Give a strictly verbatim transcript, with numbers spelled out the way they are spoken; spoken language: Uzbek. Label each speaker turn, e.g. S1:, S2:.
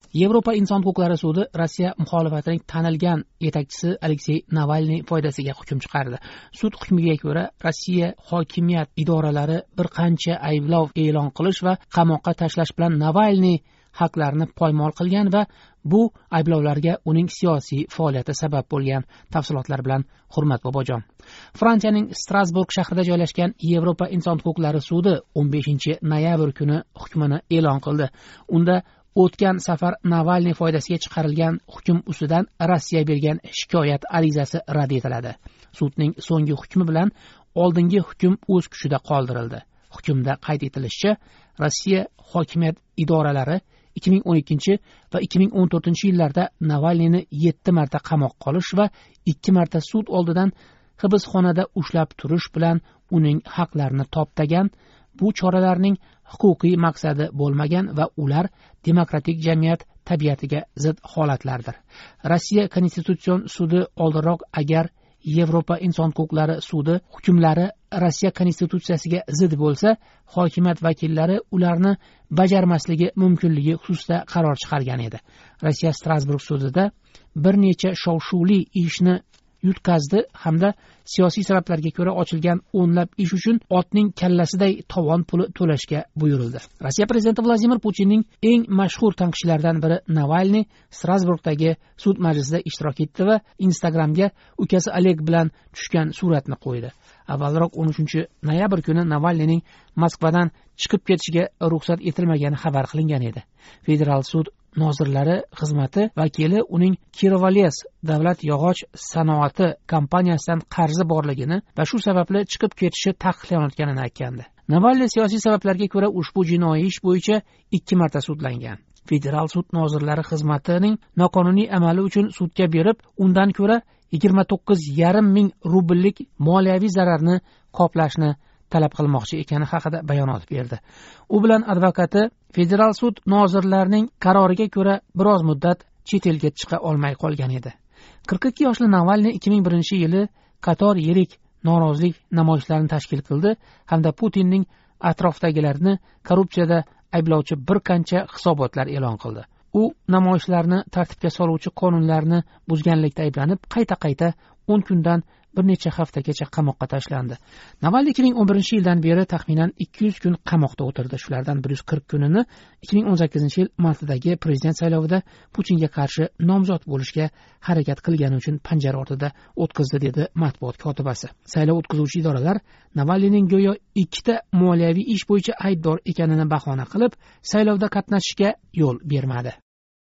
S1: Yevropa inson huquqlari sudi Rossiya muxolifatining tanilgan yetakchisi Aleksey Navalniy foydasiga hukm chiqardi. Sud hukmiga ko'ra, Rossiya hokimiyat idoralari bir qancha ayblov e'lon qilish va qamoqqa tashlash bilan Navalniy haqlarini poymol qilgan va bu ayblovlarga uning siyosiy faoliyati sabab bo'lgan. Tafsilotlar bilan Hurmat Bobojon. Fransiyaning Strasburg shahrida joylashgan Yevropa inson huquqlari sudi o'n beshinchi noyabr kuni hukmini e'lon qildi. Unda o'tgan safar Navalniy foydasiga chiqarilgan hukm ustidan Rossiya bergan shikoyat arizasi rad etiladi. Sudning so'nggi hukmi bilan oldingi hukm o'z kuchida qoldirildi. Hukmda qayd etilishicha, Rossiya hokimiyat idoralari ikki ming o'n ikkinchi va ikki ming o'n to'rtinchi yillarda Navalniyni yetti marta qamoqqa olish va ikki marta sud oldidan hibsxonada ushlab turish bilan uning haqlarini toptagan. Bu choralarning huquqiy maqsadi bo'lmagan va ular demokratik jamiyat tabiatiga zid holatlardir. Rossiya Konstitutsion sudi oldinroq agar Yevropa inson huquqlari sudi hukmlari Rossiya konstitutsiyasiga zid bo'lsa, hokimiyat vakillari ularni bajarmasligi mumkinligi xususida qaror chiqargan edi. Rossiya Strasburg sudida bir necha shov-shuvli ishni yutkazdi hamda siyosiy sabablarga ko'ra ochilgan o'nlab ish uchun otning kallasiday tovon puli to'lashga buyurildi. Rossiya prezidenti Vladimir Putinning eng mashhur tanqidchilaridan biri Navalniy Strasburgdagi sud majlisida ishtirok etdi va Instagramga ukasi Oleg bilan tushgan suratni qo'ydi. Avvalroq o'n uchinchi noyabr kuni Navalniyning Moskvadan chiqib ketishiga ruxsat etilmagani xabar qilingan edi. Federal sud nozirlari xizmati vakili uning Kirovoles davlat yog'och sanoati kompaniyasidan qarzi borligini va shu sababli chiqib ketishi taqiqlanayotganini aytgandi. Navalniy siyosiy sabablarga ko'ra ushbu jinoiy ish bo'yicha ikki marta sudlangan. Federal sud nozirlari xizmatining noqonuniy amali uchun sudga berib, undan ko'ra yigirma to'qqiz yarim ming rubllik moliyaviy zararni qoplashni talab qilmoqchi ekani haqida bayonot berdi. U bilan advokati federal sud nozirlarining qaroriga ko'ra biroz muddat chet elga chiqa olmay qolgan edi. qirq ikki yoshli Navalniy ikki ming birinchi yili qator yirik norozilik namoyishlarini tashkil qildi hamda Putinning atrofidagilarni korrupsiyada ayblovchi bir qancha hisobotlar e'lon qildi. U namoyishlarni tartibga soluvchi qonunlarni buzganlikda ayblanib, qayta-qayta o'n kundan bir necha haftagacha qamoqqa tashlandi. Navalniy ikki ming o'n birinchi yildan beri taxminan ikki yuz kun qamoqda o'tirdi. Shulardan bir yuz qirq kunini ikki ming o'n sakkizinchi yil martidagi prezident saylovida Putinga qarshi nomzod bo'lishga harakat qilgani uchun panjara ortida o'tkazdi, dedi matbuot kotibasi. Saylov o'tkazuvchi idoralar Navalniyning go'yo ikkita moliyaviy ish bo'yicha aybdor ekanini bahona qilib, saylovda qatnashishga yo'l bermadi.